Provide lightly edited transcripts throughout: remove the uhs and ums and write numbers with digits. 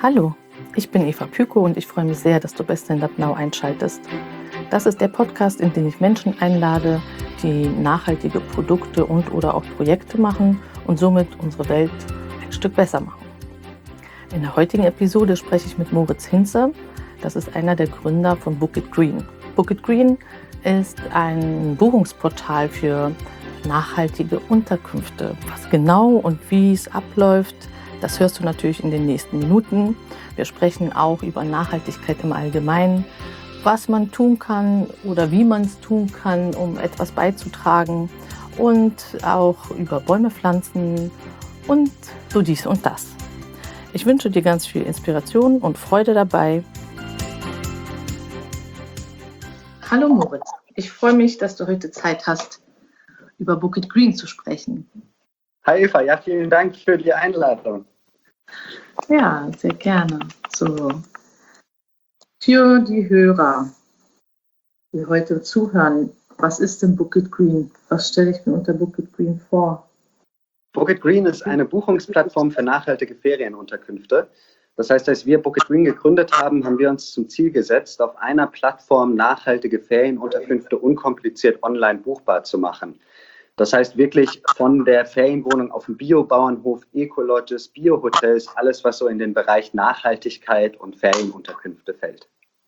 Hallo, ich bin Eva Pyko und ich freue mich sehr, dass du bei Stand Up Now einschaltest. Das ist der Podcast, in dem ich Menschen einlade, die nachhaltige Produkte und/oder auch Projekte machen und somit unsere Welt ein Stück besser machen. In der heutigen Episode spreche ich mit Moritz Hinze. Das ist einer der Gründer von Book It Green. Book It Green ist ein Buchungsportal für nachhaltige Unterkünfte. Was genau und wie es abläuft, das hörst du natürlich in den nächsten Minuten. Wir sprechen auch über Nachhaltigkeit im Allgemeinen, was man tun kann oder wie man es tun kann, um etwas beizutragen, und auch über Bäume pflanzen und so dies und das. Ich wünsche dir ganz viel Inspiration und Freude dabei. Hallo Moritz, ich freue mich, dass du heute Zeit hast, über Book It Green zu sprechen. Hi Eva, ja, vielen Dank für die Einladung. Ja, sehr gerne. So, für die Hörer, die heute zuhören, was ist denn Book It Green? Was stelle ich mir unter Book It Green vor? Book It Green ist eine Buchungsplattform für nachhaltige Ferienunterkünfte. Das heißt, als wir Book It Green gegründet haben, haben wir uns zum Ziel gesetzt, auf einer Plattform nachhaltige Ferienunterkünfte unkompliziert online buchbar zu machen. Das heißt wirklich von der Ferienwohnung auf dem Biobauernhof, Eco-Lodges, Bio-Hotels, alles, was so in den Bereich Nachhaltigkeit und Ferienunterkünfte fällt.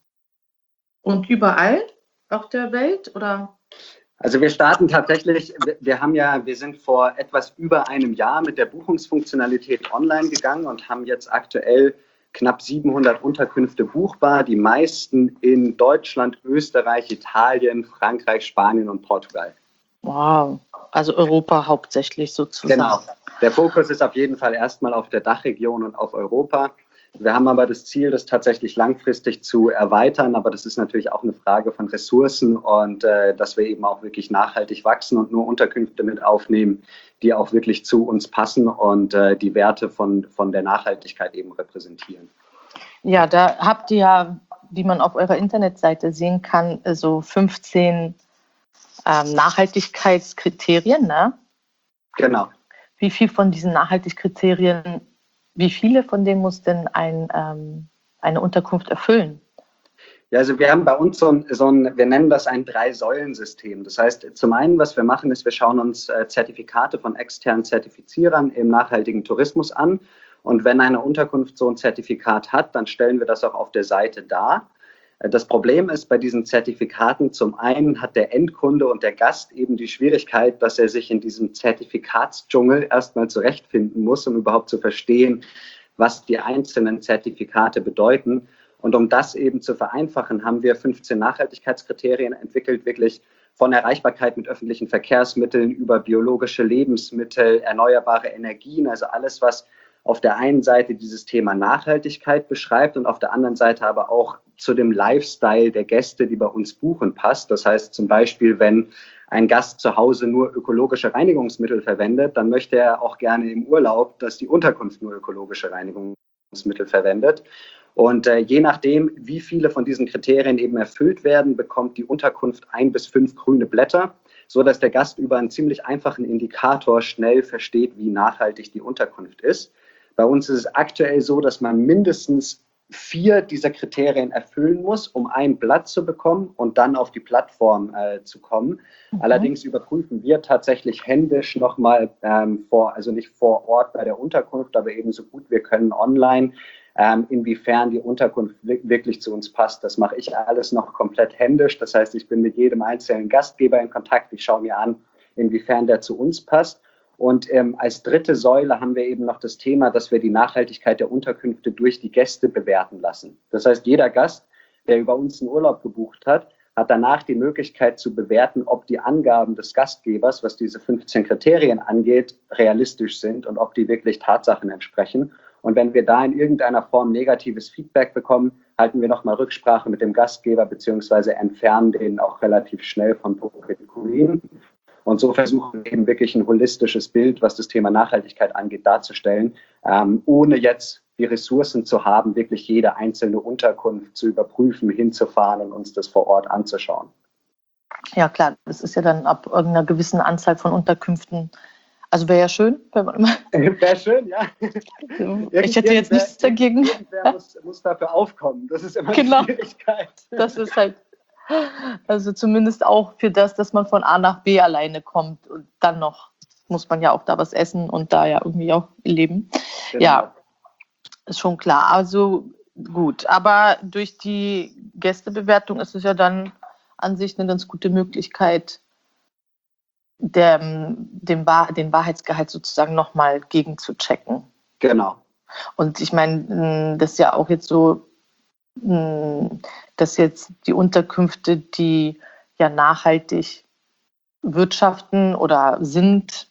Und überall auf der Welt, oder? Also wir starten tatsächlich, wir sind vor etwas über einem Jahr mit der Buchungsfunktionalität online gegangen und haben jetzt aktuell knapp 700 Unterkünfte buchbar, die meisten in Deutschland, Österreich, Italien, Frankreich, Spanien und Portugal. Wow, also Europa hauptsächlich sozusagen. Genau, der Fokus ist auf jeden Fall erstmal auf der Dachregion und auf Europa. Wir haben aber das Ziel, das tatsächlich langfristig zu erweitern, aber das ist natürlich auch eine Frage von Ressourcen und dass wir eben auch wirklich nachhaltig wachsen und nur Unterkünfte mit aufnehmen, die auch wirklich zu uns passen und die Werte von der Nachhaltigkeit eben repräsentieren. Ja, da habt ihr ja, wie man auf eurer Internetseite sehen kann, so 15 Nachhaltigkeitskriterien, ne? Genau. Wie viele von diesen Nachhaltigkeitskriterien, wie viele von denen muss denn eine Unterkunft erfüllen? Ja, also wir haben bei uns wir nennen das ein Drei-Säulen-System. Das heißt, zum einen, was wir machen, ist, wir schauen uns Zertifikate von externen Zertifizierern im nachhaltigen Tourismus an. Und wenn eine Unterkunft so ein Zertifikat hat, dann stellen wir das auch auf der Seite dar. Das Problem ist bei diesen Zertifikaten, zum einen hat der Endkunde und der Gast eben die Schwierigkeit, dass er sich in diesem Zertifikatsdschungel erstmal zurechtfinden muss, um überhaupt zu verstehen, was die einzelnen Zertifikate bedeuten. Und um das eben zu vereinfachen, haben wir 15 Nachhaltigkeitskriterien entwickelt, wirklich von Erreichbarkeit mit öffentlichen Verkehrsmitteln über biologische Lebensmittel, erneuerbare Energien, also alles, was auf der einen Seite dieses Thema Nachhaltigkeit beschreibt und auf der anderen Seite aber auch zu dem Lifestyle der Gäste, die bei uns buchen, passt. Das heißt zum Beispiel, wenn ein Gast zu Hause nur ökologische Reinigungsmittel verwendet, dann möchte er auch gerne im Urlaub, dass die Unterkunft nur ökologische Reinigungsmittel verwendet. Und je nachdem, wie viele von diesen Kriterien eben erfüllt werden, bekommt die Unterkunft 1 bis 5 grüne Blätter, sodass der Gast über einen ziemlich einfachen Indikator schnell versteht, wie nachhaltig die Unterkunft ist. Bei uns ist es aktuell so, dass man mindestens 4 dieser Kriterien erfüllen muss, um ein Blatt zu bekommen und dann auf die Plattform zu kommen. Allerdings überprüfen wir tatsächlich händisch nochmal also nicht vor Ort bei der Unterkunft, aber eben so gut wir können online, inwiefern die Unterkunft wirklich zu uns passt. Das mache ich alles noch komplett händisch. Das heißt, ich bin mit jedem einzelnen Gastgeber in Kontakt. Ich schaue mir an, inwiefern der zu uns passt. Und als dritte Säule haben wir eben noch das Thema, dass wir die Nachhaltigkeit der Unterkünfte durch die Gäste bewerten lassen. Das heißt, jeder Gast, der über uns einen Urlaub gebucht hat, hat danach die Möglichkeit zu bewerten, ob die Angaben des Gastgebers, was diese 15 Kriterien angeht, realistisch sind und ob die wirklich Tatsachen entsprechen. Und wenn wir da in irgendeiner Form negatives Feedback bekommen, halten wir nochmal Rücksprache mit dem Gastgeber beziehungsweise entfernen den auch relativ schnell von Book It Green. Und so versuchen wir eben wirklich ein holistisches Bild, was das Thema Nachhaltigkeit angeht, darzustellen, ohne jetzt die Ressourcen zu haben, wirklich jede einzelne Unterkunft zu überprüfen, hinzufahren und uns das vor Ort anzuschauen. Ja klar, das ist ja dann ab irgendeiner gewissen Anzahl von Unterkünften, Also wäre ja schön, wenn man immer. Wäre schön, ja. Ich hätte jetzt nichts dagegen. Irgendwer muss dafür aufkommen. Das ist immer Genau. die Schwierigkeit. Das ist halt, also zumindest auch für das, dass man von A nach B alleine kommt und dann noch muss man ja auch da was essen und da ja irgendwie auch leben. Genau. Ja, ist schon klar. Also gut, aber durch die Gästebewertung ist es ja dann an sich eine ganz gute Möglichkeit, den Wahrheitsgehalt sozusagen nochmal gegenzuchecken. Genau. Und ich meine, das ist ja auch jetzt so, dass jetzt die Unterkünfte, die ja nachhaltig wirtschaften oder sind,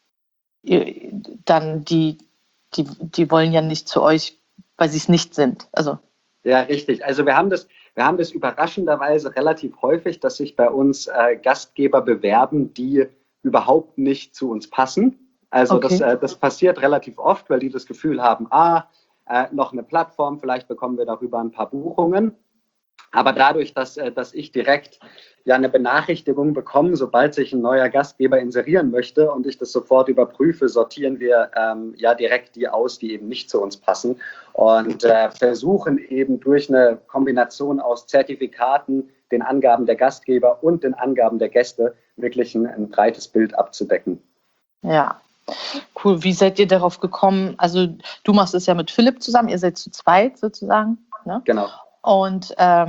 dann die wollen ja nicht zu euch, weil sie es nicht sind. Also ja, richtig. Also wir haben das überraschenderweise relativ häufig, dass sich bei uns Gastgeber bewerben, die überhaupt nicht zu uns passen. Also okay. das passiert relativ oft, weil die das Gefühl haben, noch eine Plattform, vielleicht bekommen wir darüber ein paar Buchungen. Aber dadurch, dass ich direkt ja eine Benachrichtigung bekomme, sobald sich ein neuer Gastgeber inserieren möchte und ich das sofort überprüfe, sortieren wir ja direkt die aus, die eben nicht zu uns passen und versuchen eben durch eine Kombination aus Zertifikaten, den Angaben der Gastgeber und den Angaben der Gäste wirklich ein breites Bild abzudecken. Ja, cool. Wie seid ihr darauf gekommen? Also du machst es ja mit Philipp zusammen, ihr seid zu zweit sozusagen, ne? Genau. Und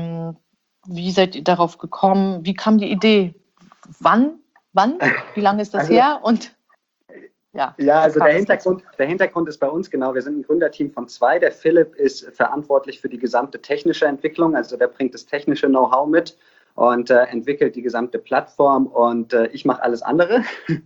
wie seid ihr darauf gekommen? Wie kam die Idee? Wann? Wie lange ist das her? Und ja, also der Hintergrund ist bei uns genau, wir sind ein Gründerteam von 2. Der Philipp ist verantwortlich für die gesamte technische Entwicklung, also der bringt das technische Know-how mit und entwickelt die gesamte Plattform und ich mache alles andere.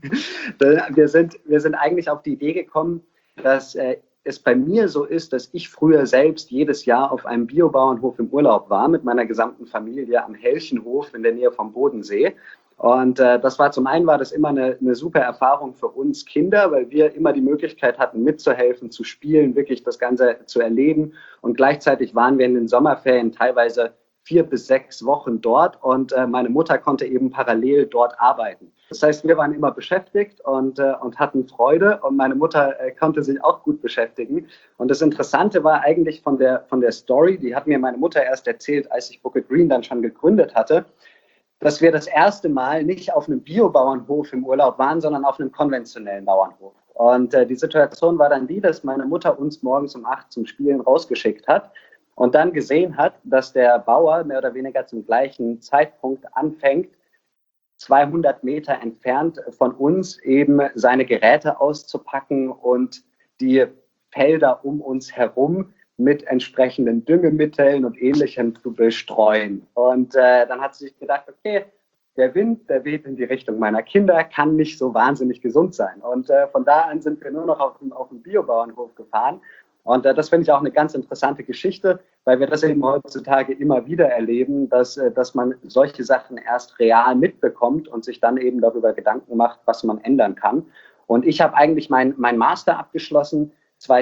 wir sind eigentlich auf die Idee gekommen, dass es bei mir so ist, dass ich früher selbst jedes Jahr auf einem Biobauernhof im Urlaub war mit meiner gesamten Familie am Helchenhof in der Nähe vom Bodensee. Und das war zum einen war das immer eine super Erfahrung für uns Kinder, weil wir immer die Möglichkeit hatten, mitzuhelfen, zu spielen, wirklich das Ganze zu erleben. Und gleichzeitig waren wir in den Sommerferien teilweise 4 bis 6 Wochen dort und meine Mutter konnte eben parallel dort arbeiten. Das heißt, wir waren immer beschäftigt und hatten Freude und meine Mutter konnte sich auch gut beschäftigen. Und das Interessante war eigentlich von der Story, die hat mir meine Mutter erst erzählt, als ich Book It Green dann schon gegründet hatte, dass wir das erste Mal nicht auf einem Biobauernhof im Urlaub waren, sondern auf einem konventionellen Bauernhof. Und die Situation war dann die, dass meine Mutter uns morgens um 8 zum Spielen rausgeschickt hat und dann gesehen hat, dass der Bauer mehr oder weniger zum gleichen Zeitpunkt anfängt, 200 Meter entfernt von uns eben seine Geräte auszupacken und die Felder um uns herum mit entsprechenden Düngemitteln und Ähnlichem zu bestreuen. Und dann hat sie sich gedacht, okay, der Wind, der weht in die Richtung meiner Kinder, kann nicht so wahnsinnig gesund sein. Und von da an sind wir nur noch auf dem Biobauernhof gefahren. Und das finde ich auch eine ganz interessante Geschichte, weil wir das eben heutzutage immer wieder erleben, dass man solche Sachen erst real mitbekommt und sich dann eben darüber Gedanken macht, was man ändern kann. Und ich habe eigentlich mein Master abgeschlossen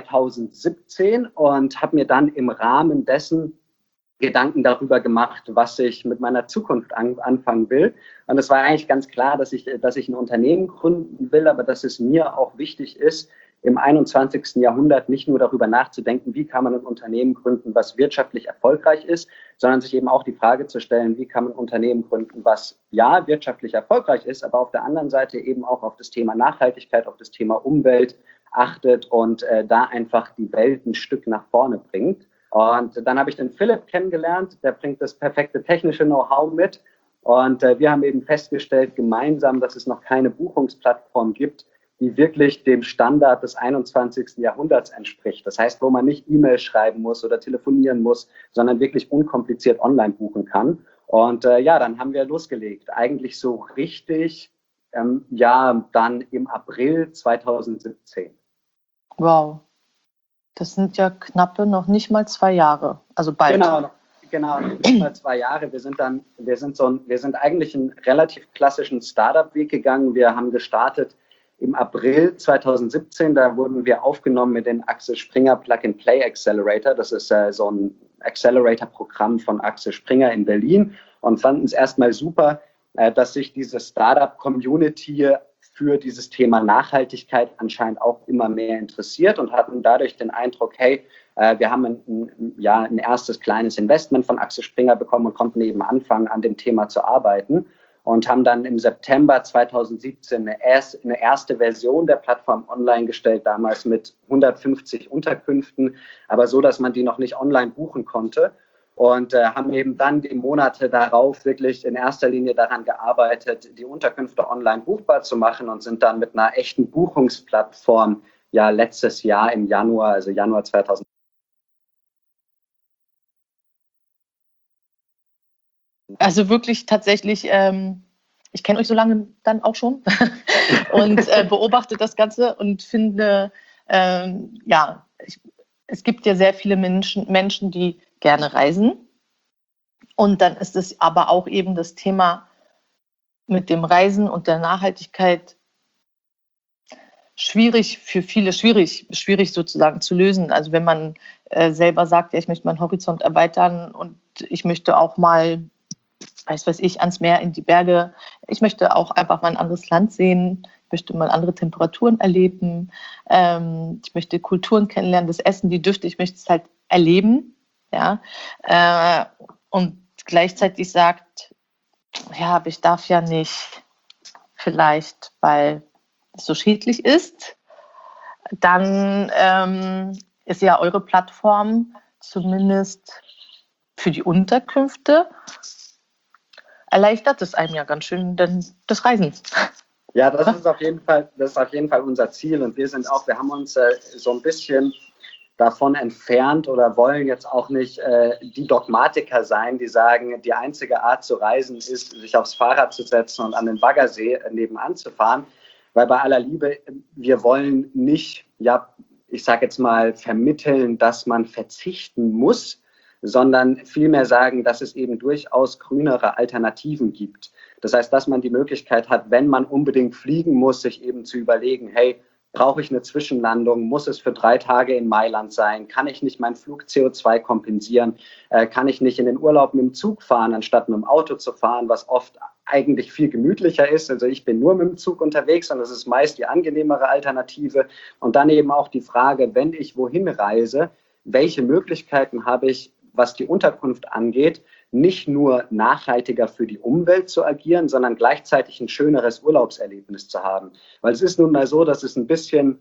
2017 und habe mir dann im Rahmen dessen Gedanken darüber gemacht, was ich mit meiner Zukunft anfangen will. Und es war eigentlich ganz klar, dass ich ein Unternehmen gründen will, aber dass es mir auch wichtig ist, im 21. Jahrhundert nicht nur darüber nachzudenken, wie kann man ein Unternehmen gründen, was wirtschaftlich erfolgreich ist, sondern sich eben auch die Frage zu stellen, wie kann man ein Unternehmen gründen, was ja wirtschaftlich erfolgreich ist, aber auf der anderen Seite eben auch auf das Thema Nachhaltigkeit, auf das Thema Umwelt achtet und da einfach die Welt ein Stück nach vorne bringt. Und dann habe ich den Philipp kennengelernt, der bringt das perfekte technische Know-how mit. Und wir haben eben festgestellt gemeinsam, dass es noch keine Buchungsplattform gibt, die wirklich dem Standard des 21. Jahrhunderts entspricht. Das heißt, wo man nicht E-Mail schreiben muss oder telefonieren muss, sondern wirklich unkompliziert online buchen kann. Und dann haben wir losgelegt. Eigentlich so richtig, dann im April 2017. Wow. Das sind ja knappe noch nicht mal 2 Jahre. Also bald. Genau, nicht mal 2 Jahre. Wir sind eigentlich einen relativ klassischen Startup-Weg gegangen. Wir haben gestartet im April 2017, da wurden wir aufgenommen mit dem Axel Springer Plug-and-Play Accelerator. Das ist so ein Accelerator-Programm von Axel Springer in Berlin und fanden es erstmal super, dass sich diese Startup-Community für dieses Thema Nachhaltigkeit anscheinend auch immer mehr interessiert und hatten dadurch den Eindruck, hey, wir haben ein erstes kleines Investment von Axel Springer bekommen und konnten eben anfangen, an dem Thema zu arbeiten und haben dann im September 2017 eine erste Version der Plattform online gestellt, damals mit 150 Unterkünften, aber so, dass man die noch nicht online buchen konnte. Und haben eben dann die Monate darauf wirklich in erster Linie daran gearbeitet, die Unterkünfte online buchbar zu machen und sind dann mit einer echten Buchungsplattform ja letztes Jahr im Januar, also Januar 2000. Also wirklich tatsächlich, ich kenne euch so lange dann auch schon und beobachte das Ganze und finde, es gibt ja sehr viele Menschen, die gerne reisen. Und dann ist es aber auch eben das Thema mit dem Reisen und der Nachhaltigkeit schwierig sozusagen zu lösen. Also wenn man selber sagt, ja, ich möchte meinen Horizont erweitern und ich möchte auch mal, ans Meer, in die Berge. Ich möchte auch einfach mal ein anderes Land sehen. Ich möchte mal andere Temperaturen erleben. Ich möchte Kulturen kennenlernen, das Essen, die Düfte. Ich möchte es halt erleben. Ja? Und gleichzeitig sagt, ja, aber ich darf ja nicht, vielleicht, weil es so schädlich ist. Dann ist ja eure Plattform zumindest für die Unterkünfte erleichtert es einem ja ganz schön denn das Reisen. Ja, das ist auf jeden Fall unser Ziel und wir haben uns so ein bisschen davon entfernt oder wollen jetzt auch nicht die Dogmatiker sein, die sagen, die einzige Art zu reisen ist, sich aufs Fahrrad zu setzen und an den Baggersee nebenan zu fahren, weil bei aller Liebe, wir wollen nicht, ja, ich sage jetzt mal, vermitteln, dass man verzichten muss, sondern vielmehr sagen, dass es eben durchaus grünere Alternativen gibt. Das heißt, dass man die Möglichkeit hat, wenn man unbedingt fliegen muss, sich eben zu überlegen, hey, brauche ich eine Zwischenlandung? Muss es für 3 Tage in Mailand sein? Kann ich nicht meinen Flug CO2 kompensieren? Kann ich nicht in den Urlaub mit dem Zug fahren, anstatt mit dem Auto zu fahren, was oft eigentlich viel gemütlicher ist? Also ich bin nur mit dem Zug unterwegs und das ist meist die angenehmere Alternative. Und dann eben auch die Frage, wenn ich wohin reise, welche Möglichkeiten habe ich, was die Unterkunft angeht, nicht nur nachhaltiger für die Umwelt zu agieren, sondern gleichzeitig ein schöneres Urlaubserlebnis zu haben. Weil es ist nun mal so, dass es ein bisschen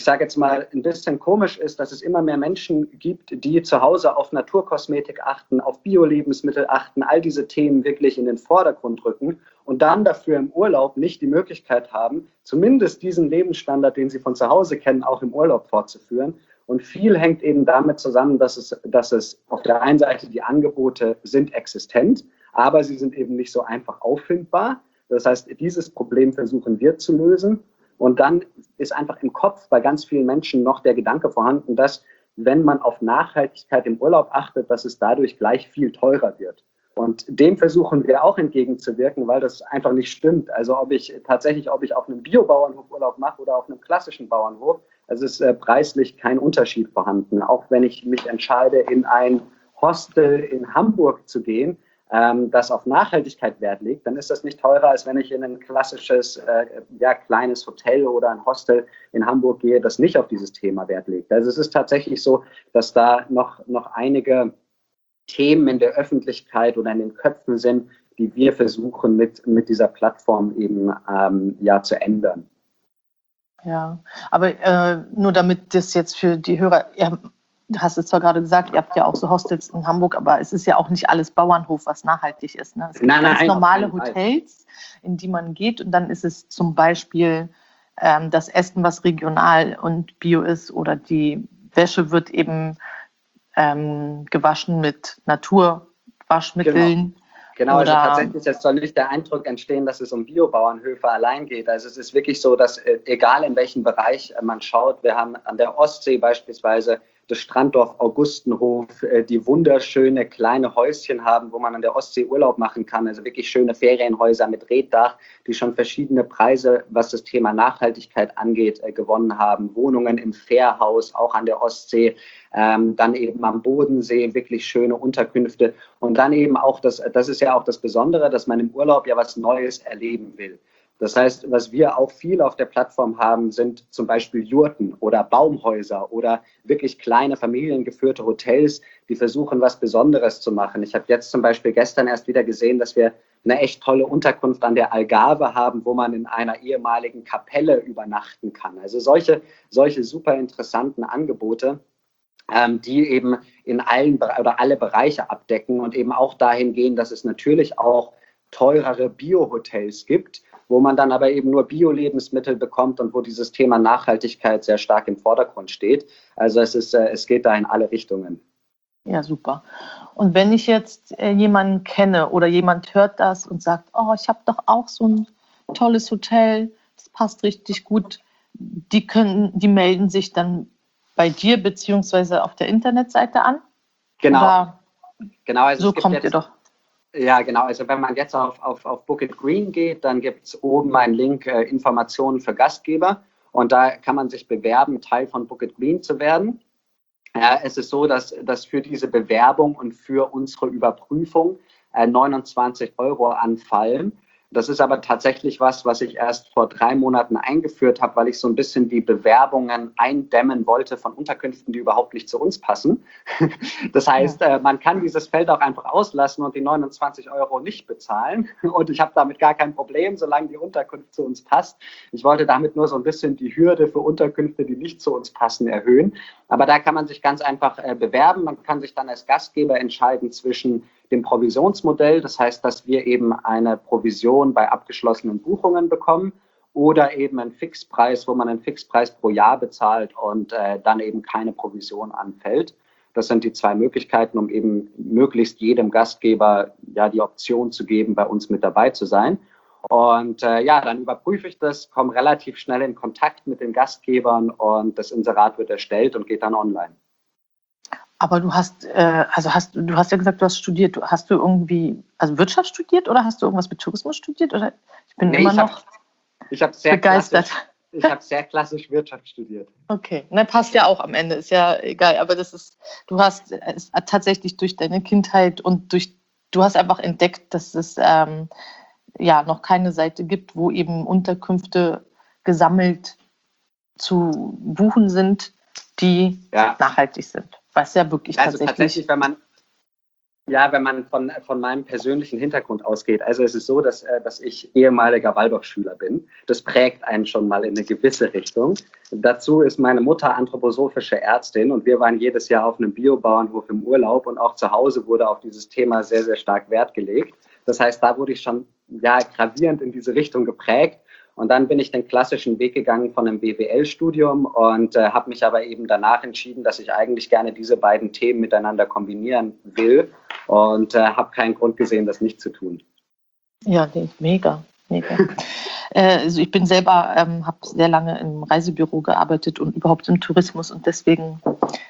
komisch ist, dass es immer mehr Menschen gibt, die zu Hause auf Naturkosmetik achten, auf Bio-Lebensmittel achten, all diese Themen wirklich in den Vordergrund rücken und dann dafür im Urlaub nicht die Möglichkeit haben, zumindest diesen Lebensstandard, den sie von zu Hause kennen, auch im Urlaub fortzuführen. Und viel hängt eben damit zusammen, dass es auf der einen Seite die Angebote sind existent, aber sie sind eben nicht so einfach auffindbar. Das heißt, dieses Problem versuchen wir zu lösen. Und dann ist einfach im Kopf bei ganz vielen Menschen noch der Gedanke vorhanden, dass, wenn man auf Nachhaltigkeit im Urlaub achtet, dass es dadurch gleich viel teurer wird. Und dem versuchen wir auch entgegenzuwirken, weil das einfach nicht stimmt. Also ob ich auf einem Biobauernhof Urlaub mache oder auf einem klassischen Bauernhof, also ist preislich kein Unterschied vorhanden. Auch wenn ich mich entscheide, in ein Hostel in Hamburg zu gehen, das auf Nachhaltigkeit Wert legt, dann ist das nicht teurer, als wenn ich in ein klassisches kleines Hotel oder ein Hostel in Hamburg gehe, das nicht auf dieses Thema Wert legt. Also es ist tatsächlich so, dass da noch einige Themen in der Öffentlichkeit oder in den Köpfen sind, die wir versuchen mit dieser Plattform eben zu ändern. Ja, aber nur damit das jetzt für die Hörer, du hast es zwar gerade gesagt, ihr habt ja auch so Hostels in Hamburg, aber es ist ja auch nicht alles Bauernhof, was nachhaltig ist. Ne? Es gibt ganz normale Hotels, in die man geht und dann ist es zum Beispiel das Essen, was regional und bio ist, oder die Wäsche wird eben gewaschen mit Naturwaschmitteln. Genau, also tatsächlich, es soll nicht der Eindruck entstehen, dass es um Biobauernhöfe allein geht. Also es ist wirklich so, dass egal in welchem Bereich man schaut, wir haben an der Ostsee beispielsweise das Stranddorf Augustenhof, die wunderschöne kleine Häuschen haben, wo man an der Ostsee Urlaub machen kann. Also wirklich schöne Ferienhäuser mit Reetdach, die schon verschiedene Preise, was das Thema Nachhaltigkeit angeht, gewonnen haben. Wohnungen im Fährhaus, auch an der Ostsee, dann eben am Bodensee, wirklich schöne Unterkünfte. Und dann eben auch, das ist ja auch das Besondere, dass man im Urlaub ja was Neues erleben will. Das heißt, was wir auch viel auf der Plattform haben, sind zum Beispiel Jurten oder Baumhäuser oder wirklich kleine familiengeführte Hotels, die versuchen, was Besonderes zu machen. Ich habe jetzt zum Beispiel gestern erst wieder gesehen, dass wir eine echt tolle Unterkunft an der Algarve haben, wo man in einer ehemaligen Kapelle übernachten kann. Also solche super interessanten Angebote, die eben in allen oder alle Bereiche abdecken und eben auch dahin gehen, dass es natürlich auch teurere Bio-Hotels gibt, wo man dann aber eben nur Bio-Lebensmittel bekommt und wo dieses Thema Nachhaltigkeit sehr stark im Vordergrund steht. Also es geht da in alle Richtungen. Ja, super. Und wenn ich jetzt jemanden kenne oder jemand hört das und sagt, oh, ich habe doch auch so ein tolles Hotel, das passt richtig gut, die melden sich dann bei dir beziehungsweise auf der Internetseite an? Genau. Also so kommt ihr doch. Ja, genau. Also wenn man jetzt auf Book It Green geht, dann gibt es oben einen Link Informationen für Gastgeber und da kann man sich bewerben, Teil von Book It Green zu werden. Es ist so, dass für diese Bewerbung und für unsere Überprüfung 29 € anfallen. Das ist aber tatsächlich was ich erst vor 3 Monaten eingeführt habe, weil ich so ein bisschen die Bewerbungen eindämmen wollte von Unterkünften, die überhaupt nicht zu uns passen. Das heißt, man kann dieses Feld auch einfach auslassen und die 29 € nicht bezahlen. Und ich habe damit gar kein Problem, solange die Unterkunft zu uns passt. Ich wollte damit nur so ein bisschen die Hürde für Unterkünfte, die nicht zu uns passen, erhöhen. Aber da kann man sich ganz einfach bewerben. Man kann sich dann als Gastgeber entscheiden zwischen dem Provisionsmodell, das heißt, dass wir eben eine Provision bei abgeschlossenen Buchungen bekommen oder eben einen Fixpreis, wo man einen Fixpreis pro Jahr bezahlt und dann eben keine Provision anfällt. Das sind die 2 Möglichkeiten, um eben möglichst jedem Gastgeber ja die Option zu geben, bei uns mit dabei zu sein. Und dann überprüfe ich das, komme relativ schnell in Kontakt mit den Gastgebern und das Inserat wird erstellt und geht dann online. Aber du hast ja gesagt, du hast studiert. Hast du irgendwie Wirtschaft studiert oder hast du irgendwas mit Tourismus studiert? Oder ich bin immer noch begeistert. Ich habe sehr klassisch Wirtschaft studiert. Okay, passt ja auch am Ende, ist ja egal. Aber du hast es tatsächlich durch deine Kindheit und du hast einfach entdeckt, dass es noch keine Seite gibt, wo eben Unterkünfte gesammelt zu buchen sind, die nachhaltig sind. Was ja wirklich tatsächlich, wenn man von meinem persönlichen Hintergrund ausgeht. Also es ist so, dass ich ehemaliger Waldorfschüler bin. Das prägt einen schon mal in eine gewisse Richtung. Dazu ist meine Mutter anthroposophische Ärztin und wir waren jedes Jahr auf einem Biobauernhof im Urlaub und auch zu Hause wurde auf dieses Thema sehr, sehr stark Wert gelegt. Das heißt, da wurde ich schon gravierend in diese Richtung geprägt. Und dann bin ich den klassischen Weg gegangen von einem BWL-Studium und habe mich aber eben danach entschieden, dass ich eigentlich gerne diese beiden Themen miteinander kombinieren will und habe keinen Grund gesehen, das nicht zu tun. Ja, mega. Also ich bin selber, habe sehr lange im Reisebüro gearbeitet und überhaupt im Tourismus und deswegen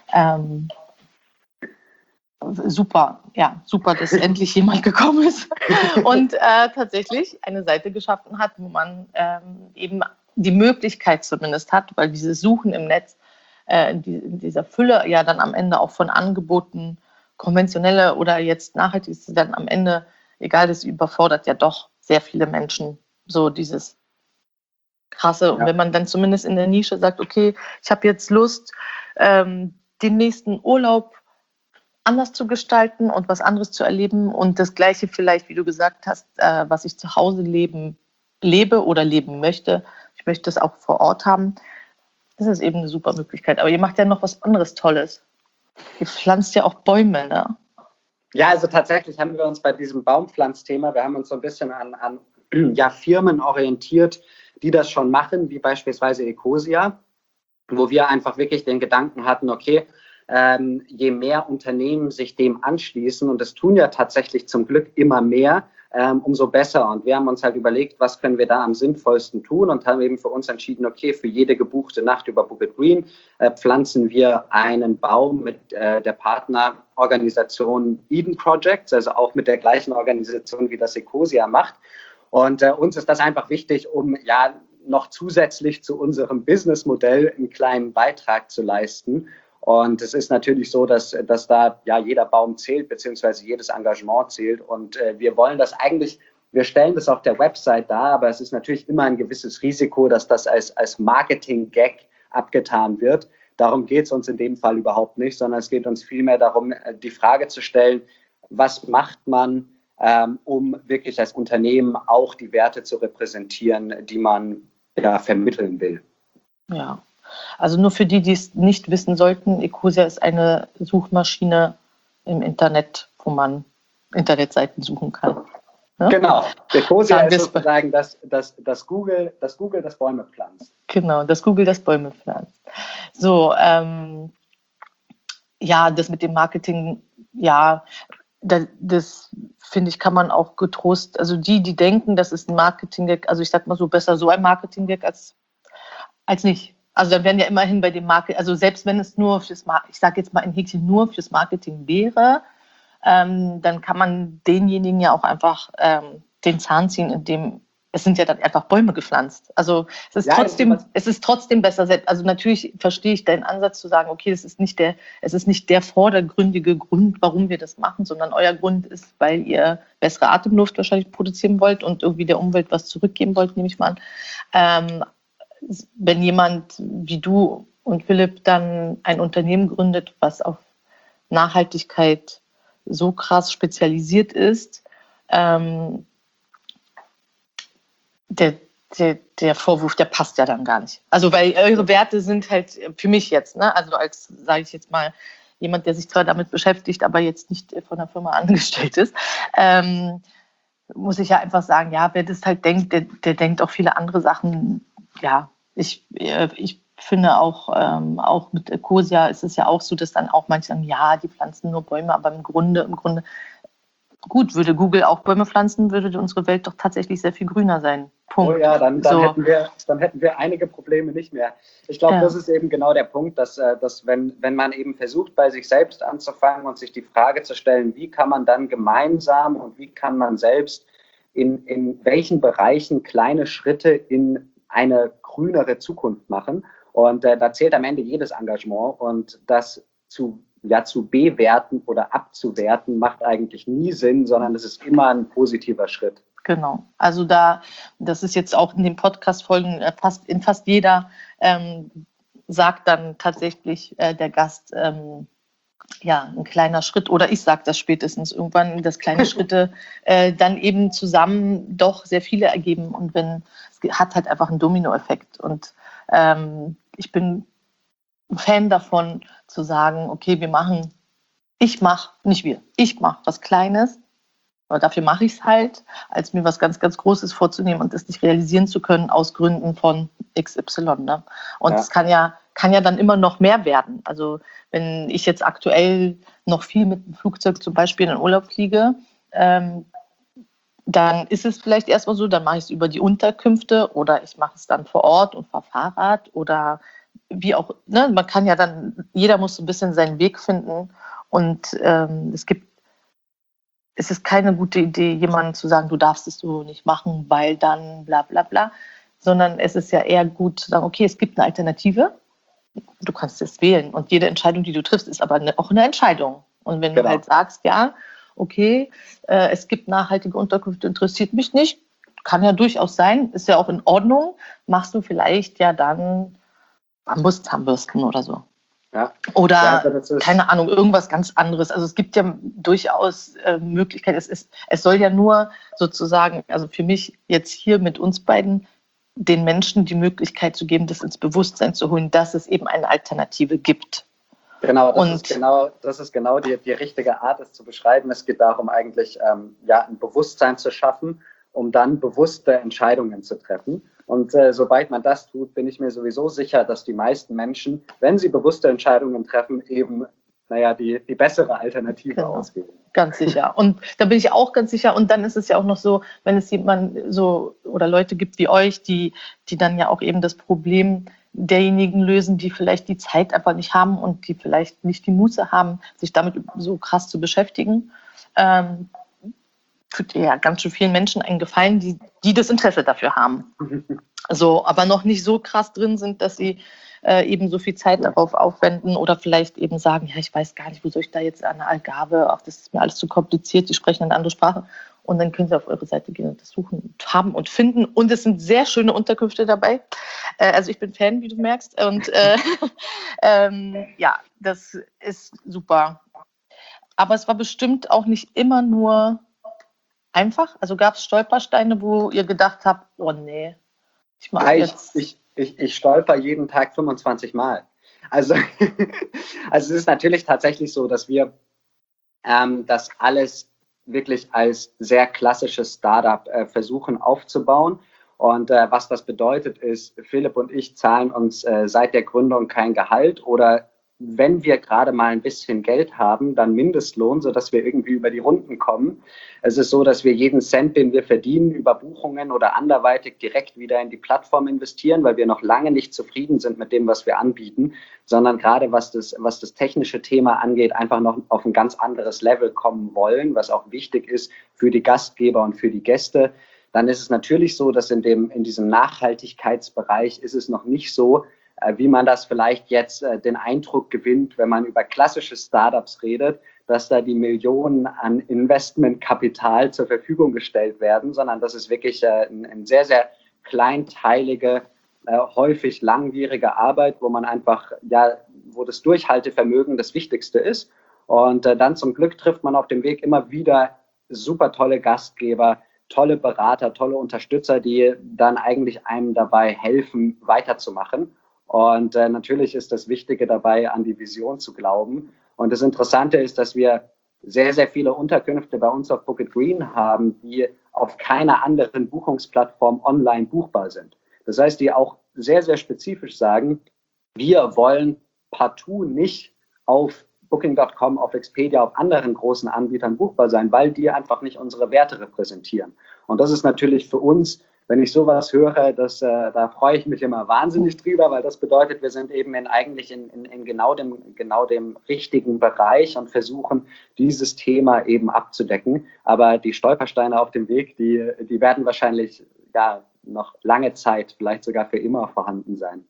super, dass endlich jemand gekommen ist und tatsächlich eine Seite geschaffen hat, wo man eben die Möglichkeit zumindest hat, weil dieses Suchen im Netz in dieser Fülle ja dann am Ende auch von Angeboten, konventionelle oder jetzt nachhaltig, ist dann am Ende, egal, das überfordert ja doch sehr viele Menschen, so dieses Krasse. Und wenn man dann zumindest in der Nische sagt, okay, ich habe jetzt Lust, den nächsten Urlaub anders zu gestalten und was anderes zu erleben und das Gleiche vielleicht, wie du gesagt hast, was ich zu Hause lebe oder leben möchte. Ich möchte es auch vor Ort haben. Das ist eben eine super Möglichkeit. Aber ihr macht ja noch was anderes Tolles. Ihr pflanzt ja auch Bäume, ne? Ja, also tatsächlich haben wir uns bei diesem Baumpflanzthema, wir haben uns so ein bisschen an Firmen orientiert, die das schon machen, wie beispielsweise Ecosia, wo wir einfach wirklich den Gedanken hatten, okay, je mehr Unternehmen sich dem anschließen, und das tun ja tatsächlich zum Glück immer mehr, umso besser. Und wir haben uns halt überlegt, was können wir da am sinnvollsten tun und haben eben für uns entschieden, okay, für jede gebuchte Nacht über Book It Green pflanzen wir einen Baum mit der Partnerorganisation Eden Projects, also auch mit der gleichen Organisation, wie das Ecosia macht. Und uns ist das einfach wichtig, um noch zusätzlich zu unserem Businessmodell einen kleinen Beitrag zu leisten. Und es ist natürlich so, dass da jeder Baum zählt, beziehungsweise jedes Engagement zählt. Und wir wollen das eigentlich Wir stellen das auf der Website dar, aber es ist natürlich immer ein gewisses Risiko, dass das als Marketing-Gag abgetan wird. Darum geht es uns in dem Fall überhaupt nicht, sondern es geht uns vielmehr darum, die Frage zu stellen, was macht man, um wirklich als Unternehmen auch die Werte zu repräsentieren, die man vermitteln will. Ja, also nur für die, die es nicht wissen sollten, Ecosia ist eine Suchmaschine im Internet, wo man Internetseiten suchen kann. Ja? Genau, Ecosia ist sozusagen das Google, das Bäume pflanzt. Genau, das Google, das Bäume pflanzt. So, das mit dem Marketing, das finde ich, kann man auch getrost, also die denken, das ist ein Marketing-Gag, also ich sag mal so, besser so ein Marketing-Gag als nicht. Also dann wären ja immerhin bei dem Marketing, also selbst wenn es nur ich sage jetzt mal ein Häkchen, nur fürs Marketing wäre, dann kann man denjenigen ja auch einfach den Zahn ziehen, indem es sind ja dann einfach Bäume gepflanzt. Also es ist trotzdem besser. Also natürlich verstehe ich deinen Ansatz zu sagen, okay, es ist nicht der vordergründige Grund, warum wir das machen, sondern euer Grund ist, weil ihr bessere Atemluft wahrscheinlich produzieren wollt und irgendwie der Umwelt was zurückgeben wollt, nehme ich mal an. Wenn jemand wie du und Philipp dann ein Unternehmen gründet, was auf Nachhaltigkeit so krass spezialisiert ist, der Vorwurf, der passt ja dann gar nicht. Also weil eure Werte sind halt für mich jetzt, ne? Also als, sage ich jetzt mal, jemand, der sich zwar damit beschäftigt, aber jetzt nicht von der Firma angestellt ist, muss ich ja einfach sagen, ja, wer das halt denkt, der denkt auch viele andere Sachen. Ja, ich finde auch mit Ecosia ist es ja auch so, dass dann auch manche sagen, ja, die pflanzen nur Bäume, aber im Grunde, gut, würde Google auch Bäume pflanzen, würde unsere Welt doch tatsächlich sehr viel grüner sein. Punkt. Oh ja, dann hätten wir einige Probleme nicht mehr. Ich glaube, das ist eben genau der Punkt, dass wenn man eben versucht, bei sich selbst anzufangen und sich die Frage zu stellen, wie kann man dann gemeinsam und wie kann man selbst in welchen Bereichen kleine Schritte in eine grünere Zukunft machen. Und da zählt am Ende jedes Engagement und das zu bewerten oder abzuwerten, macht eigentlich nie Sinn, sondern es ist immer ein positiver Schritt. Genau. Also das ist jetzt auch in den Podcast-Folgen fast jeder sagt dann tatsächlich der Gast, ein kleiner Schritt, oder ich sage das spätestens irgendwann, dass kleine Schritte dann eben zusammen doch sehr viele ergeben und es hat halt einfach einen Dominoeffekt. Und ich bin Fan davon zu sagen, okay, ich mache was Kleines, aber dafür mache ich es halt, als mir was ganz, ganz Großes vorzunehmen und es nicht realisieren zu können aus Gründen von XY. Ne? Und es kann ja dann immer noch mehr werden. Also wenn ich jetzt aktuell noch viel mit dem Flugzeug zum Beispiel in den Urlaub fliege, dann ist es vielleicht erstmal so, dann mache ich es über die Unterkünfte oder ich mache es dann vor Ort und fahre Fahrrad oder wie auch, ne? Man kann ja dann, jeder muss so ein bisschen seinen Weg finden und es ist keine gute Idee, jemandem zu sagen, du darfst es so nicht machen, weil dann bla bla bla, sondern es ist ja eher gut zu sagen, okay, es gibt eine Alternative, du kannst es wählen und jede Entscheidung, die du triffst, ist aber auch eine Entscheidung. Und wenn du halt sagst, ja, okay, es gibt nachhaltige Unterkünfte, interessiert mich nicht, kann ja durchaus sein, ist ja auch in Ordnung, machst du vielleicht ja dann Bambuszahnbürsten oder so. Ja. Oder, keine Ahnung, irgendwas ganz anderes. Also es gibt ja durchaus Möglichkeiten. Es soll ja nur sozusagen, also für mich jetzt hier mit uns beiden, den Menschen die Möglichkeit zu geben, das ins Bewusstsein zu holen, dass es eben eine Alternative gibt. Genau, das ist genau die richtige Art, es zu beschreiben. Es geht darum, eigentlich ein Bewusstsein zu schaffen, um dann bewusste Entscheidungen zu treffen. Und sobald man das tut, bin ich mir sowieso sicher, dass die meisten Menschen, wenn sie bewusste Entscheidungen treffen, eben die bessere Alternative auswählen. Ganz sicher. Und da bin ich auch ganz sicher. Und dann ist es ja auch noch so, wenn es jemand so oder Leute gibt wie euch, die dann ja auch eben das Problem derjenigen lösen, die vielleicht die Zeit einfach nicht haben und die vielleicht nicht die Muße haben, sich damit so krass zu beschäftigen, tut ihr ja ganz schön vielen Menschen einen Gefallen, die das Interesse dafür haben. So, aber noch nicht so krass drin sind, dass sie eben so viel Zeit darauf aufwenden oder vielleicht eben sagen, ja, ich weiß gar nicht, wo soll ich da jetzt eine Algarve, ach, das ist mir alles zu kompliziert, die sprechen eine andere Sprache. Und dann können Sie auf eure Seite gehen und das suchen, haben und finden. Und es sind sehr schöne Unterkünfte dabei. Also ich bin Fan, wie du merkst. Und ja, das ist super. Aber es war bestimmt auch nicht immer nur einfach. Also gab es Stolpersteine, wo ihr gedacht habt, oh nee, ich mache jetzt. Ich stolper jeden Tag 25 Mal. Also, also es ist natürlich tatsächlich so, dass wir das alles wirklich als sehr klassisches Startup versuchen aufzubauen. Und was das bedeutet ist, Philipp und ich zahlen uns seit der Gründung kein Gehalt oder wenn wir gerade mal ein bisschen Geld haben, dann Mindestlohn, sodass wir irgendwie über die Runden kommen. Es ist so, dass wir jeden Cent, den wir verdienen, über Buchungen oder anderweitig direkt wieder in die Plattform investieren, weil wir noch lange nicht zufrieden sind mit dem, was wir anbieten, sondern gerade was das technische Thema angeht, einfach noch auf ein ganz anderes Level kommen wollen, was auch wichtig ist für die Gastgeber und für die Gäste. Dann ist es natürlich so, dass in diesem Nachhaltigkeitsbereich ist es noch nicht so, wie man das vielleicht jetzt den Eindruck gewinnt, wenn man über klassische Startups redet, dass da die Millionen an Investmentkapital zur Verfügung gestellt werden, sondern das ist wirklich eine sehr, sehr kleinteilige, häufig langwierige Arbeit, wo man einfach, ja, wo das Durchhaltevermögen das Wichtigste ist. Und dann zum Glück trifft man auf dem Weg immer wieder super tolle Gastgeber, tolle Berater, tolle Unterstützer, die dann eigentlich einem dabei helfen, weiterzumachen. Und natürlich ist das Wichtige dabei, an die Vision zu glauben. Und das Interessante ist, dass wir sehr, sehr viele Unterkünfte bei uns auf Book it Green haben, die auf keiner anderen Buchungsplattform online buchbar sind. Das heißt, die auch sehr, sehr spezifisch sagen, wir wollen partout nicht auf Booking.com, auf Expedia, auf anderen großen Anbietern buchbar sein, weil die einfach nicht unsere Werte repräsentieren. Und das ist natürlich für uns, wenn ich sowas höre, da freue ich mich immer wahnsinnig drüber, weil das bedeutet, wir sind eben eigentlich in genau dem richtigen Bereich und versuchen, dieses Thema eben abzudecken. Aber die Stolpersteine auf dem Weg, die werden wahrscheinlich ja noch lange Zeit, vielleicht sogar für immer vorhanden sein.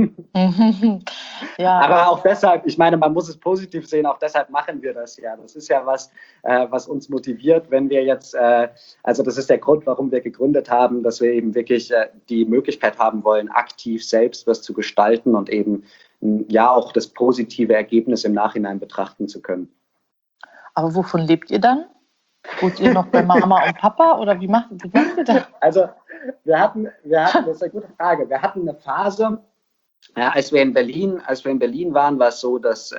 Ja. Aber auch deshalb, ich meine, man muss es positiv sehen, auch deshalb machen wir das ja. Das ist ja was uns motiviert, wenn wir jetzt, also das ist der Grund, warum wir gegründet haben, dass wir eben wirklich die Möglichkeit haben wollen, aktiv selbst was zu gestalten und eben ja auch das positive Ergebnis im Nachhinein betrachten zu können. Aber wovon lebt ihr dann? Wohnt ihr noch bei Mama und Papa oder wie macht ihr das? Also wir hatten, das ist eine gute Frage, wir hatten eine Phase, als wir in Berlin waren, war es so, dass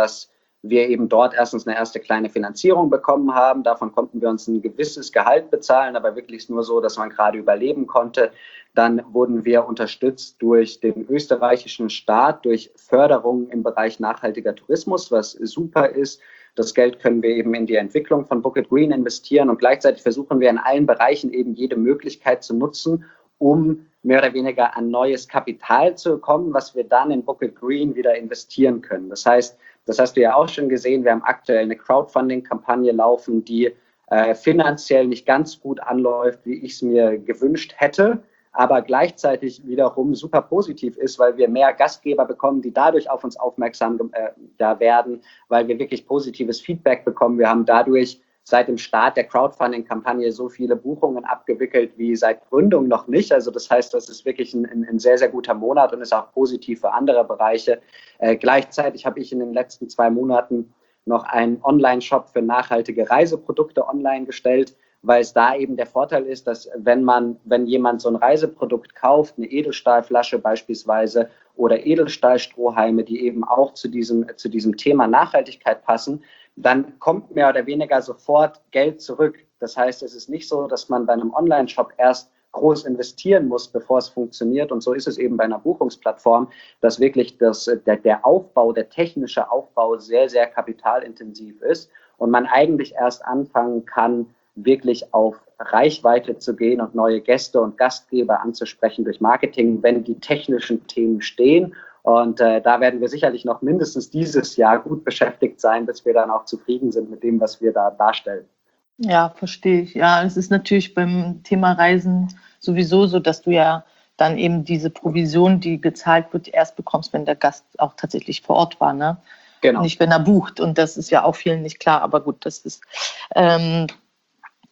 wir eben dort erstens eine erste kleine Finanzierung bekommen haben. Davon konnten wir uns ein gewisses Gehalt bezahlen, aber wirklich nur so, dass man gerade überleben konnte. Dann wurden wir unterstützt durch den österreichischen Staat, durch Förderung im Bereich nachhaltiger Tourismus, was super ist. Das Geld können wir eben in die Entwicklung von Book it Green investieren und gleichzeitig versuchen wir in allen Bereichen eben jede Möglichkeit zu nutzen, um mehr oder weniger an neues Kapital zu kommen, was wir dann in Book it Green wieder investieren können. Das heißt, das hast du ja auch schon gesehen, wir haben aktuell eine Crowdfunding-Kampagne laufen, die finanziell nicht ganz gut anläuft, wie ich es mir gewünscht hätte, aber gleichzeitig wiederum super positiv ist, weil wir mehr Gastgeber bekommen, die dadurch auf uns aufmerksam werden, weil wir wirklich positives Feedback bekommen. Wir haben dadurch seit dem Start der Crowdfunding-Kampagne so viele Buchungen abgewickelt wie seit Gründung noch nicht. Also das heißt, das ist wirklich ein sehr, sehr guter Monat und ist auch positiv für andere Bereiche. Gleichzeitig habe ich in den letzten 2 Monaten noch einen Online-Shop für nachhaltige Reiseprodukte online gestellt, weil es da eben der Vorteil ist, dass wenn jemand so ein Reiseprodukt kauft, eine Edelstahlflasche beispielsweise oder Edelstahlstrohhalme, die eben auch zu diesem Thema Nachhaltigkeit passen, dann kommt mehr oder weniger sofort Geld zurück. Das heißt, es ist nicht so, dass man bei einem Online-Shop erst groß investieren muss, bevor es funktioniert. Und so ist es eben bei einer Buchungsplattform, dass wirklich der Aufbau, der technische Aufbau sehr, sehr kapitalintensiv ist und man eigentlich erst anfangen kann, wirklich auf Reichweite zu gehen und neue Gäste und Gastgeber anzusprechen durch Marketing, wenn die technischen Themen stehen. Und da werden wir sicherlich noch mindestens dieses Jahr gut beschäftigt sein, bis wir dann auch zufrieden sind mit dem, was wir da darstellen. Ja, verstehe ich. Ja, es ist natürlich beim Thema Reisen sowieso so, dass du ja dann eben diese Provision, die gezahlt wird, erst bekommst, wenn der Gast auch tatsächlich vor Ort war, ne? Genau. Nicht, wenn er bucht. Und das ist ja auch vielen nicht klar. Aber gut, das ist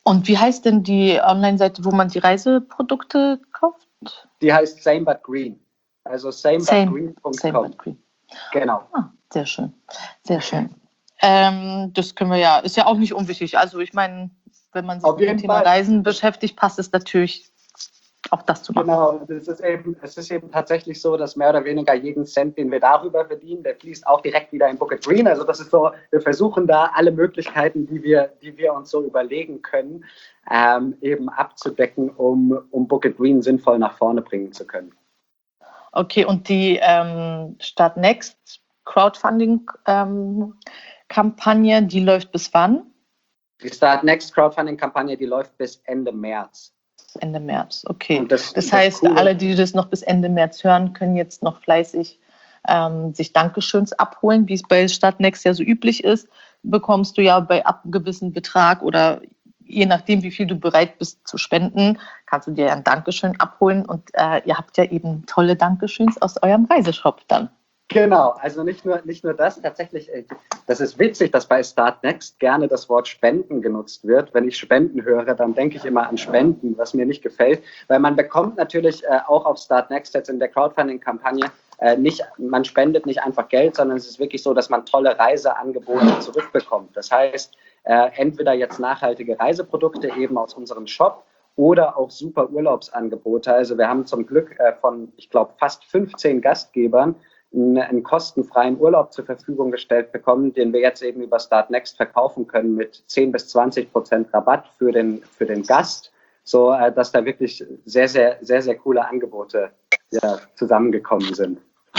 Und wie heißt denn die Online-Seite, wo man die Reiseprodukte kauft? Die heißt Same But Green. Also samebutgreen.com. Same but green. Genau. Sehr schön. Sehr schön. Das können wir ja, ist ja auch nicht unwichtig. Also ich meine, wenn man sich mit dem Thema Reisen beschäftigt, passt es natürlich auch das zu machen. Genau, es ist eben tatsächlich so, dass mehr oder weniger jeden Cent, den wir darüber verdienen, der fließt auch direkt wieder in Book it Green. Also das ist so, wir versuchen da alle Möglichkeiten, die wir uns so überlegen können, eben abzudecken, um Book it Green sinnvoll nach vorne bringen zu können. Okay, und die Start Next Crowdfunding-Kampagne, die läuft bis wann? Die Start Next Crowdfunding-Kampagne, die läuft bis Ende März. Ende März, okay. Das heißt, Coole, alle, die das noch bis Ende März hören, können jetzt noch fleißig sich Dankeschöns abholen, wie es bei Start Next ja so üblich ist. Bekommst du ja bei ab einem gewissen Betrag oder je nachdem, wie viel du bereit bist zu spenden, kannst du dir ein Dankeschön abholen. Und ihr habt ja eben tolle Dankeschöns aus eurem Reiseshop dann. Genau, also nicht nur das, tatsächlich, das ist witzig, dass bei Start Next gerne das Wort Spenden genutzt wird. Wenn ich Spenden höre, dann denke ich immer an Spenden, was mir nicht gefällt, weil man bekommt natürlich auch auf Start Next jetzt in der Crowdfunding-Kampagne man spendet nicht einfach Geld, sondern es ist wirklich so, dass man tolle Reiseangebote zurückbekommt. Das heißt, entweder jetzt nachhaltige Reiseprodukte eben aus unserem Shop oder auch super Urlaubsangebote. Also wir haben zum Glück von, ich glaube, fast 15 Gastgebern einen kostenfreien Urlaub zur Verfügung gestellt bekommen, den wir jetzt eben über Start Next verkaufen können mit 10-20% Rabatt für den Gast, so dass da wirklich sehr, sehr, sehr, sehr coole Angebote zusammengekommen sind.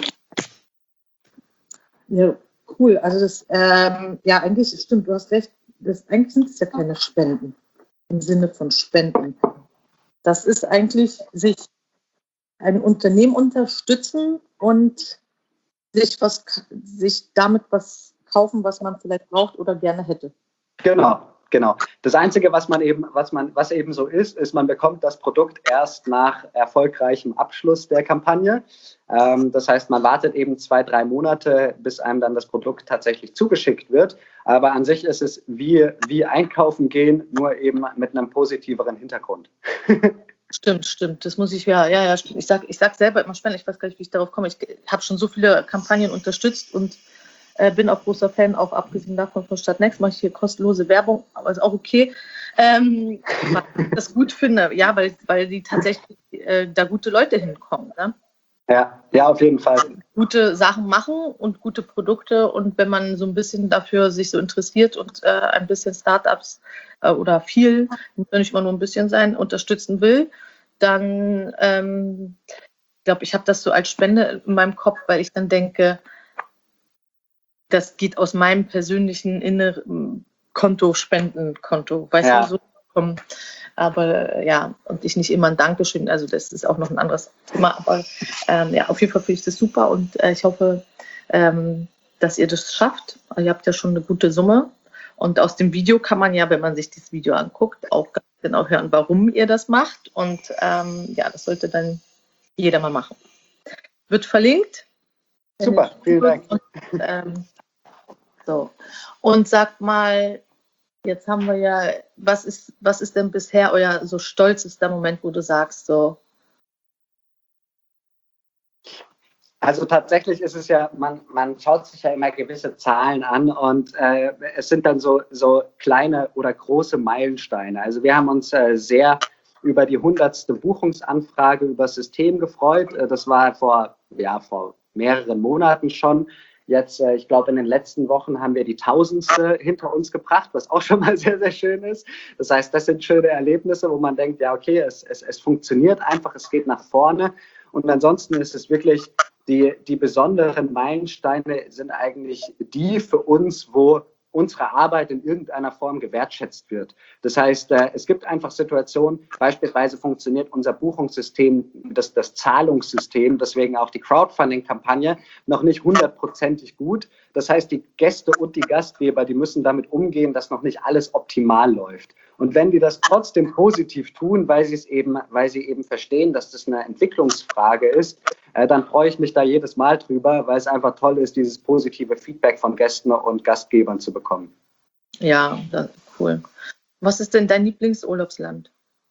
Ja, cool. Also das, eigentlich stimmt, du hast recht, eigentlich sind es ja keine Spenden im Sinne von Spenden. Das ist eigentlich sich ein Unternehmen unterstützen und sich damit was kaufen, was man vielleicht braucht oder gerne hätte. Genau. Das Einzige, was eben so ist, man bekommt das Produkt erst nach erfolgreichem Abschluss der Kampagne. Das heißt, man wartet eben 2-3 Monate, bis einem dann das Produkt tatsächlich zugeschickt wird. Aber an sich ist es wie einkaufen gehen, nur eben mit einem positiveren Hintergrund. Stimmt. Das muss ich ich sag selber immer Spenden. Ich weiß gar nicht, wie ich darauf komme. Ich habe schon so viele Kampagnen unterstützt und bin auch großer Fan, auch abgesehen davon von Start Next, mache ich hier kostenlose Werbung, aber ist auch okay. Weil ich das gut finde, ja, weil die tatsächlich da gute Leute hinkommen. Ne? Ja, auf jeden Fall. Gute Sachen machen und gute Produkte, und wenn man so ein bisschen dafür sich so interessiert und ein bisschen Startups oder viel, muss ja nicht immer nur ein bisschen sein, unterstützen will, dann glaube ich, habe das so als Spende in meinem Kopf, weil ich dann denke, das geht aus meinem persönlichen inneren Konto, Spendenkonto, weißt du, so. Aber ja, und ich nicht immer ein Dankeschön, also das ist auch noch ein anderes Thema, aber auf jeden Fall finde ich das super und ich hoffe, dass ihr das schafft. Ihr habt ja schon eine gute Summe und aus dem Video kann man ja, wenn man sich das Video anguckt, auch ganz genau hören, warum ihr das macht und das sollte dann jeder mal machen. Wird verlinkt. Super, vielen Dank. Und sagt mal, jetzt haben wir ja, was ist denn bisher euer so stolzester Moment, wo du sagst so? Also tatsächlich ist es ja, man schaut sich ja immer gewisse Zahlen an und es sind dann so kleine oder große Meilensteine. Also wir haben uns sehr über die 100. Buchungsanfrage über das System gefreut. Das war vor mehreren Monaten schon. Jetzt, ich glaube, in den letzten Wochen haben wir die 1000. hinter uns gebracht, was auch schon mal sehr, sehr schön ist. Das heißt, das sind schöne Erlebnisse, wo man denkt, ja, okay, es funktioniert einfach, es geht nach vorne. Und ansonsten ist es wirklich, die besonderen Meilensteine sind eigentlich die für uns, wo unsere Arbeit in irgendeiner Form gewertschätzt wird. Das heißt, es gibt einfach Situationen, beispielsweise funktioniert unser Buchungssystem, das Zahlungssystem, deswegen auch die Crowdfunding-Kampagne, noch nicht 100%ig gut. Das heißt, die Gäste und die Gastgeber, die müssen damit umgehen, dass noch nicht alles optimal läuft. Und wenn die das trotzdem positiv tun, weil sie eben verstehen, dass das eine Entwicklungsfrage ist, dann freue ich mich da jedes Mal drüber, weil es einfach toll ist, dieses positive Feedback von Gästen und Gastgebern zu bekommen. Ja, cool. Was ist denn dein Lieblingsurlaubsland?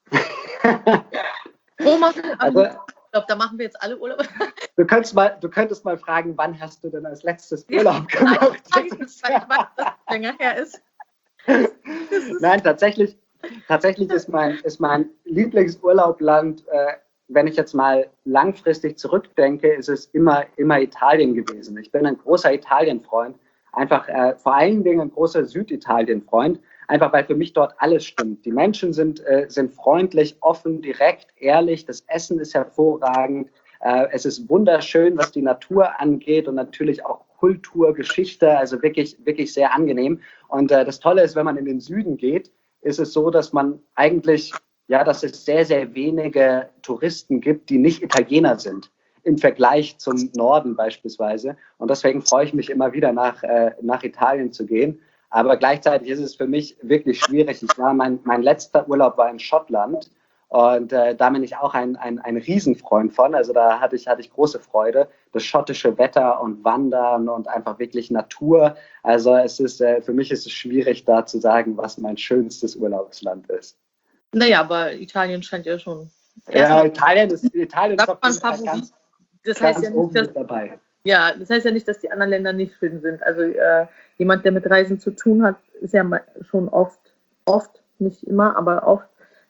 Wo machst du Also, Urlaub? Da machen wir jetzt alle Urlaub. du könntest mal fragen, wann hast du denn als letztes Urlaub gemacht? Nein, ich weiß, dass es länger her ist. Nein, tatsächlich ist mein Lieblingsurlaubland, wenn ich jetzt mal langfristig zurückdenke, ist es immer Italien gewesen. Ich bin ein großer Italien-Freund, einfach vor allen Dingen ein großer Süditalien-Freund, einfach weil für mich dort alles stimmt. Die Menschen sind freundlich, offen, direkt, ehrlich, das Essen ist hervorragend, es ist wunderschön, was die Natur angeht und natürlich auch Kultur, Geschichte, also wirklich, wirklich sehr angenehm. Und das Tolle ist, wenn man in den Süden geht, ist es so, dass man eigentlich, ja, dass es sehr, sehr wenige Touristen gibt, die nicht Italiener sind, im Vergleich zum Norden beispielsweise. Und deswegen freue ich mich immer wieder nach Italien zu gehen. Aber gleichzeitig ist es für mich wirklich schwierig. Mein letzter Urlaub war in Schottland und da bin ich auch ein Riesenfreund von. Also da hatte ich große Freude. Das schottische Wetter und Wandern und einfach wirklich Natur. Also für mich ist es schwierig, da zu sagen, was mein schönstes Urlaubsland ist. Naja, aber Italien scheint ja schon. Ja, Italien ist sagt man Favorit. Das heißt ja nicht, dass, dabei. ja, das heißt ja nicht, dass die anderen Länder nicht schön sind. Also jemand, der mit Reisen zu tun hat, ist ja schon oft, nicht immer, aber oft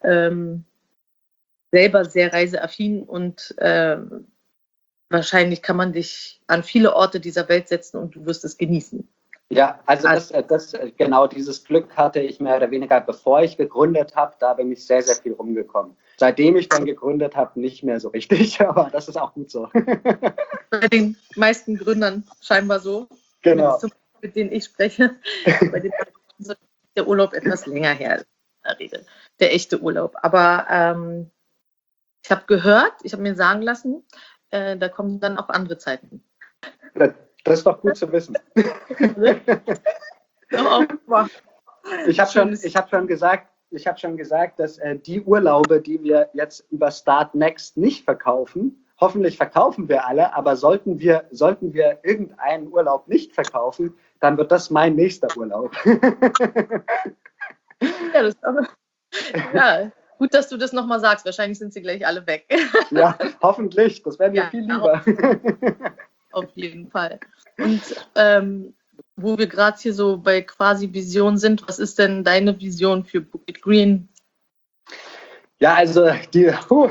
selber sehr reiseaffin und wahrscheinlich kann man dich an viele Orte dieser Welt setzen und du wirst es genießen. Ja, also genau dieses Glück hatte ich mehr oder weniger, bevor ich gegründet habe, da bin ich sehr, sehr viel rumgekommen. Seitdem ich dann gegründet habe, nicht mehr so richtig, aber das ist auch gut so. Bei den meisten Gründern scheinbar so, Genau. mit denen ich spreche. Bei den meisten ist der Urlaub etwas länger her, in der Regel, der echte Urlaub. Aber ich habe mir sagen lassen, da kommen dann auch andere Zeiten. Das ist doch gut zu wissen. Ich habe schon gesagt, dass die Urlaube, die wir jetzt über Start Next nicht verkaufen, hoffentlich verkaufen wir alle, aber sollten wir irgendeinen Urlaub nicht verkaufen, dann wird das mein nächster Urlaub. Ja, gut, dass du das nochmal sagst. Wahrscheinlich sind sie gleich alle weg. Ja, hoffentlich. Das wäre mir viel lieber. Auf jeden Fall. Und wo wir gerade hier so bei quasi Vision sind, was ist denn deine Vision für Book It Green? Ja, also die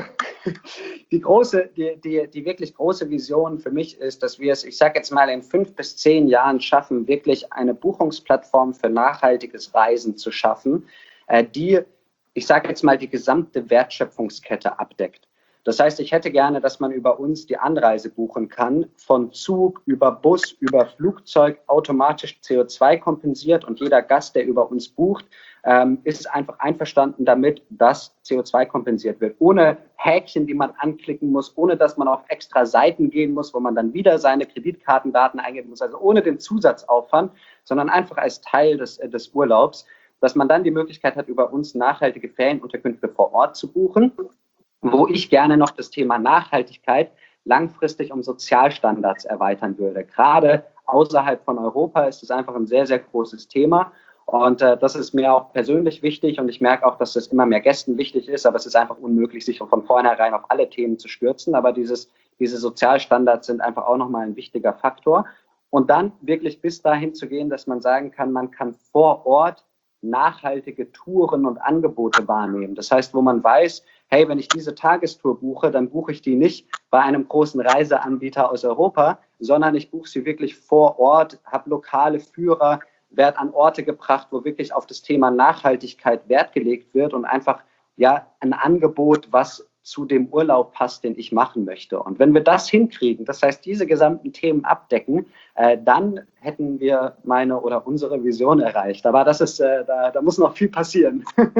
wirklich große Vision für mich ist, dass wir es, ich sage jetzt mal, in 5 bis 10 Jahren schaffen, wirklich eine Buchungsplattform für nachhaltiges Reisen zu schaffen, die, ich sage jetzt mal, die gesamte Wertschöpfungskette abdeckt. Das heißt, ich hätte gerne, dass man über uns die Anreise buchen kann, von Zug über Bus, über Flugzeug, automatisch CO2 kompensiert und jeder Gast, der über uns bucht, ist einfach einverstanden damit, dass CO2 kompensiert wird. Ohne Häkchen, die man anklicken muss, ohne dass man auf extra Seiten gehen muss, wo man dann wieder seine Kreditkartendaten eingeben muss, also ohne den Zusatzaufwand, sondern einfach als Teil des Urlaubs, dass man dann die Möglichkeit hat, über uns nachhaltige Ferienunterkünfte vor Ort zu buchen, wo ich gerne noch das Thema Nachhaltigkeit langfristig um Sozialstandards erweitern würde. Gerade außerhalb von Europa ist es einfach ein sehr, sehr großes Thema. Und das ist mir auch persönlich wichtig und ich merke auch, dass das immer mehr Gästen wichtig ist, aber es ist einfach unmöglich, sich von vornherein auf alle Themen zu stürzen. Aber diese Sozialstandards sind einfach auch nochmal ein wichtiger Faktor. Und dann wirklich bis dahin zu gehen, dass man sagen kann, man kann vor Ort nachhaltige Touren und Angebote wahrnehmen. Das heißt, wo man weiß, hey, wenn ich diese Tagestour buche, dann buche ich die nicht bei einem großen Reiseanbieter aus Europa, sondern ich buche sie wirklich vor Ort, habe lokale Führer, werde an Orte gebracht, wo wirklich auf das Thema Nachhaltigkeit Wert gelegt wird und einfach ja ein Angebot, was zu dem Urlaub passt, den ich machen möchte. Und wenn wir das hinkriegen, das heißt, diese gesamten Themen abdecken, dann hätten wir meine oder unsere Vision erreicht. Aber das ist, da muss noch viel passieren.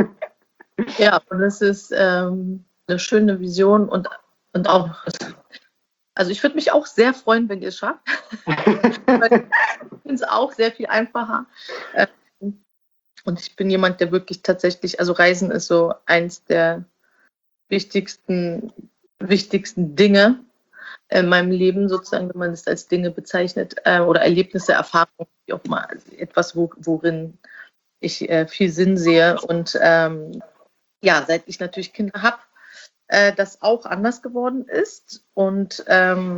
Ja, und das ist eine schöne Vision und auch, also ich würde mich auch sehr freuen, wenn ihr es schafft. Weil ich finde es auch sehr viel einfacher. Und ich bin jemand, der wirklich tatsächlich, also Reisen ist so eins der wichtigsten Dinge in meinem Leben sozusagen, wenn man es als Dinge bezeichnet oder Erlebnisse, Erfahrungen, wie auch immer, also etwas, worin ich viel Sinn sehe. Und seit ich natürlich Kinder habe, das auch anders geworden ist und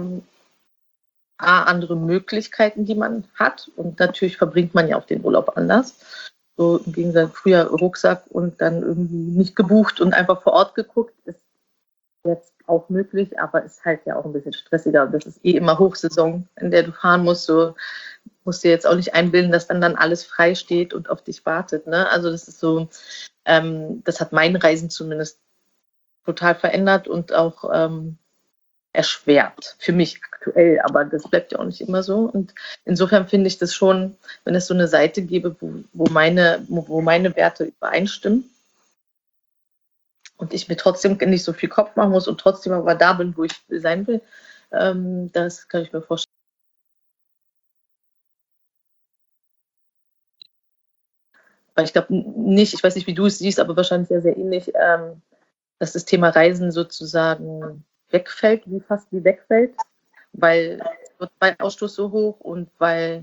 andere Möglichkeiten, die man hat. Und natürlich verbringt man ja auch den Urlaub anders. So im Gegensatz früher Rucksack und dann irgendwie nicht gebucht und einfach vor Ort geguckt, ist jetzt auch möglich, aber ist halt ja auch ein bisschen stressiger. Und das ist immer Hochsaison, in der du fahren musst. So musst dir jetzt auch nicht einbilden, dass dann alles frei steht und auf dich wartet. Ne? Also das ist so, das hat mein Reisen zumindest total verändert und auch erschwert. Für mich aktuell, aber das bleibt ja auch nicht immer so. Und insofern finde ich das schon, wenn es so eine Seite gäbe, wo meine Werte übereinstimmen und ich mir trotzdem nicht so viel Kopf machen muss und trotzdem aber da bin, wo ich sein will, das kann ich mir vorstellen. Weil ich glaube nicht, ich weiß nicht, wie du es siehst, aber wahrscheinlich sehr, sehr ähnlich, dass das Thema Reisen sozusagen wegfällt, fast wie wegfällt, weil CO2-Ausstoß so hoch und weil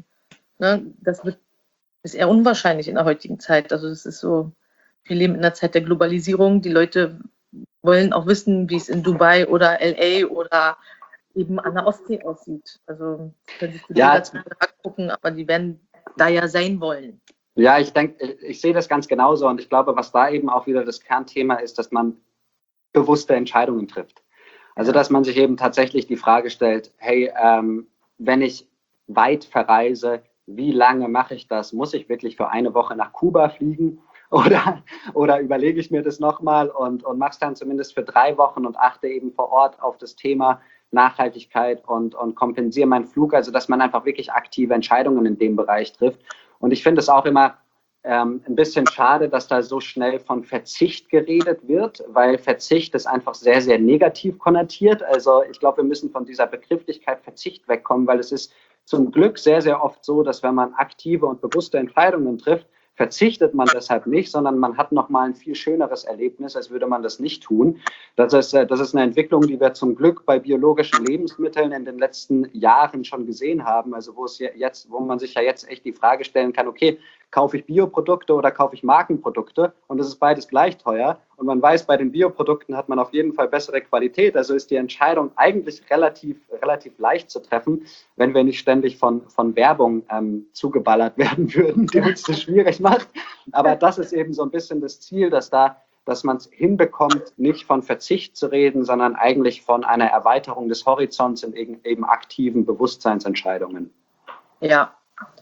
ist eher unwahrscheinlich in der heutigen Zeit. Also es ist so, wir leben in der Zeit der Globalisierung. Die Leute wollen auch wissen, wie es in Dubai oder LA oder eben an der Ostsee aussieht. Also können sich die Bilder angucken, aber die werden da ja sein wollen. Ja, ich denke, ich sehe das ganz genauso und ich glaube, was da eben auch wieder das Kernthema ist, dass man bewusste Entscheidungen trifft. Also, dass man sich eben tatsächlich die Frage stellt, hey, wenn ich weit verreise, wie lange mache ich das? Muss ich wirklich für eine Woche nach Kuba fliegen? Oder überlege ich mir das nochmal und mache es dann zumindest für 3 Wochen und achte eben vor Ort auf das Thema Nachhaltigkeit und kompensiere meinen Flug. Also, dass man einfach wirklich aktive Entscheidungen in dem Bereich trifft. Und ich finde es auch immer ein bisschen schade, dass da so schnell von Verzicht geredet wird, weil Verzicht ist einfach sehr, sehr negativ konnotiert. Also ich glaube, wir müssen von dieser Begrifflichkeit Verzicht wegkommen, weil es ist zum Glück sehr, sehr oft so, dass wenn man aktive und bewusste Entscheidungen trifft, verzichtet man deshalb nicht, sondern man hat nochmal ein viel schöneres Erlebnis, als würde man das nicht tun. Das ist eine Entwicklung, die wir zum Glück bei biologischen Lebensmitteln in den letzten Jahren schon gesehen haben. Also wo man sich ja jetzt echt die Frage stellen kann, okay, kaufe ich Bioprodukte oder kaufe ich Markenprodukte? Und das ist beides gleich teuer. Und man weiß, bei den Bioprodukten hat man auf jeden Fall bessere Qualität. Also ist die Entscheidung eigentlich relativ leicht zu treffen, wenn wir nicht ständig von Werbung zugeballert werden würden, die uns das schwierig macht. Aber das ist eben so ein bisschen das Ziel, dass man es hinbekommt, nicht von Verzicht zu reden, sondern eigentlich von einer Erweiterung des Horizonts in eben aktiven Bewusstseinsentscheidungen. Ja,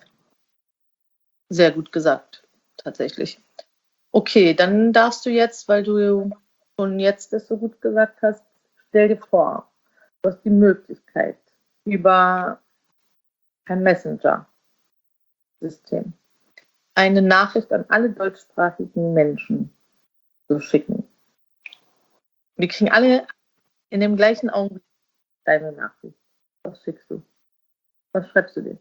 sehr gut gesagt, tatsächlich. Okay, dann darfst du jetzt, weil du schon jetzt das so gut gesagt hast, stell dir vor, du hast die Möglichkeit, über ein Messenger-System eine Nachricht an alle deutschsprachigen Menschen zu schicken. Wir kriegen alle in dem gleichen Augenblick deine Nachricht. Was schickst du? Was schreibst du dir?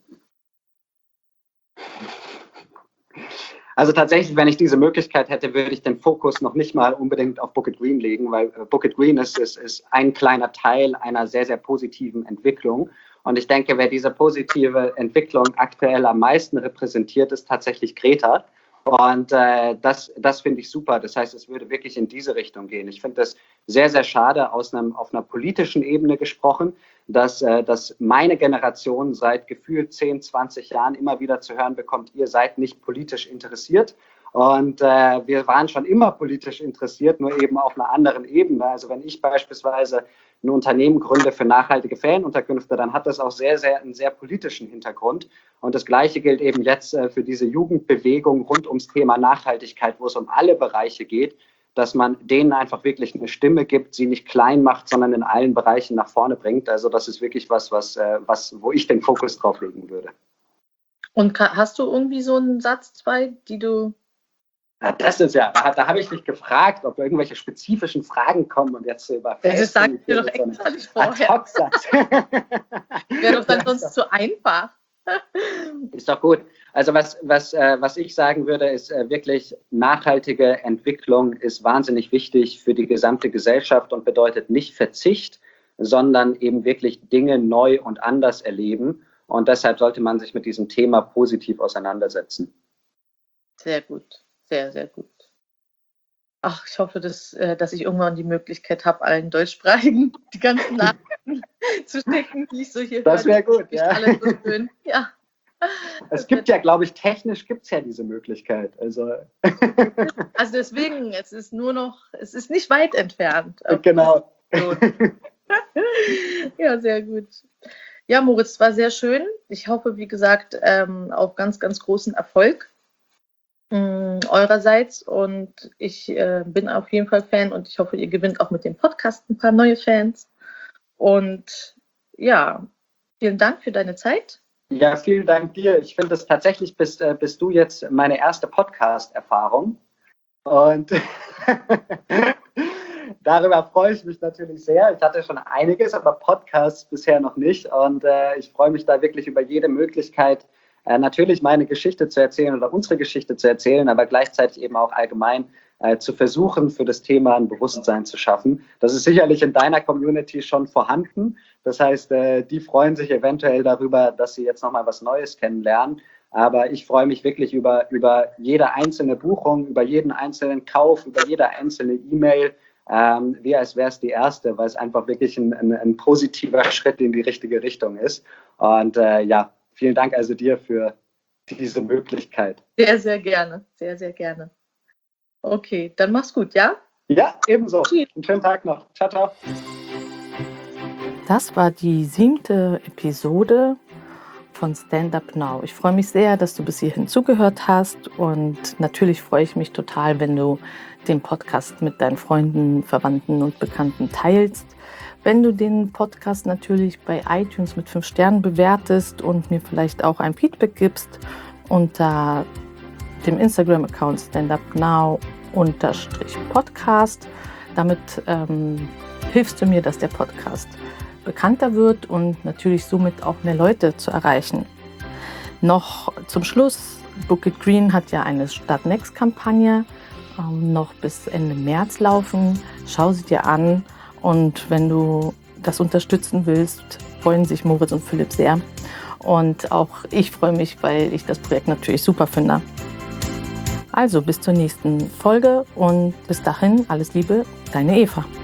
Also tatsächlich, wenn ich diese Möglichkeit hätte, würde ich den Fokus noch nicht mal unbedingt auf Book It Green legen, weil Book It Green ist ein kleiner Teil einer sehr, sehr positiven Entwicklung. Und ich denke, wer diese positive Entwicklung aktuell am meisten repräsentiert, ist tatsächlich Greta. Und das finde ich super. Das heißt, es würde wirklich in diese Richtung gehen. Ich finde das sehr, sehr schade, auf einer politischen Ebene gesprochen, dass meine Generation seit gefühlt 10, 20 Jahren immer wieder zu hören bekommt, ihr seid nicht politisch interessiert. Und wir waren schon immer politisch interessiert, nur eben auf einer anderen Ebene. Also wenn ich beispielsweise ein Unternehmen gründe für nachhaltige Ferienunterkünfte, dann hat das auch einen sehr politischen Hintergrund. Und das Gleiche gilt eben jetzt für diese Jugendbewegung rund ums Thema Nachhaltigkeit, wo es um alle Bereiche geht, dass man denen einfach wirklich eine Stimme gibt, sie nicht klein macht, sondern in allen Bereichen nach vorne bringt. Also das ist wirklich wo ich den Fokus drauf legen würde. Und hast du irgendwie so einen Satz, 2, die du... Das ist ja, da habe ich dich gefragt, ob irgendwelche spezifischen Fragen kommen und jetzt überfällst. Das sage ich dir doch extra nicht vorher. Wäre doch dann sonst zu einfach. Ist doch gut. Also was ich sagen würde, ist wirklich, nachhaltige Entwicklung ist wahnsinnig wichtig für die gesamte Gesellschaft und bedeutet nicht Verzicht, sondern eben wirklich Dinge neu und anders erleben. Und deshalb sollte man sich mit diesem Thema positiv auseinandersetzen. Sehr gut, sehr, sehr gut. Ach, ich hoffe, dass ich irgendwann die Möglichkeit habe, allen Deutschsprachigen die ganzen Nachrichten zu schicken, die ich so hier Das wäre gut, ja. Alles so schön. Ja. Es gibt ja, glaube ich, technisch gibt es ja diese Möglichkeit. Also deswegen, es ist nicht weit entfernt. genau. Ja, sehr gut. Ja, Moritz, es war sehr schön. Ich hoffe, wie gesagt, auf ganz, ganz großen Erfolg eurerseits. Und ich bin auf jeden Fall Fan und ich hoffe, ihr gewinnt auch mit dem Podcast ein paar neue Fans. Und ja, vielen Dank für deine Zeit. Ja, vielen Dank dir. Ich finde es tatsächlich, bist du jetzt meine erste Podcast-Erfahrung. Und darüber freue ich mich natürlich sehr. Ich hatte schon einiges, aber Podcasts bisher noch nicht. Und ich freue mich da wirklich über jede Möglichkeit, natürlich meine Geschichte zu erzählen oder unsere Geschichte zu erzählen, aber gleichzeitig eben auch allgemein zu versuchen, für das Thema ein Bewusstsein zu schaffen. Das ist sicherlich in deiner Community schon vorhanden. Das heißt, die freuen sich eventuell darüber, dass sie jetzt nochmal was Neues kennenlernen. Aber ich freue mich wirklich über jede einzelne Buchung, über jeden einzelnen Kauf, über jede einzelne E-Mail, wie als wäre es die erste, weil es einfach wirklich ein positiver Schritt in die richtige Richtung ist. Und ja, vielen Dank also dir für diese Möglichkeit. Sehr, sehr gerne. Sehr, sehr gerne. Okay, dann mach's gut, ja? Ja, ebenso. Einen schönen Tag noch. Ciao, ciao. Das war die 7. Episode von Stand Up Now. Ich freue mich sehr, dass du bis hierhin zugehört hast und natürlich freue ich mich total, wenn du den Podcast mit deinen Freunden, Verwandten und Bekannten teilst. Wenn du den Podcast natürlich bei iTunes mit 5 Sternen bewertest und mir vielleicht auch ein Feedback gibst unter dem Instagram-Account standupnow_podcast. Damit hilfst du mir, dass der Podcast bekannter wird und natürlich somit auch mehr Leute zu erreichen. Noch zum Schluss, Book It Green hat ja eine Start Next-Kampagne noch bis Ende März laufen. Schau sie dir an und wenn du das unterstützen willst, freuen sich Moritz und Philipp sehr. Und auch ich freue mich, weil ich das Projekt natürlich super finde. Also bis zur nächsten Folge und bis dahin alles Liebe, deine Eva.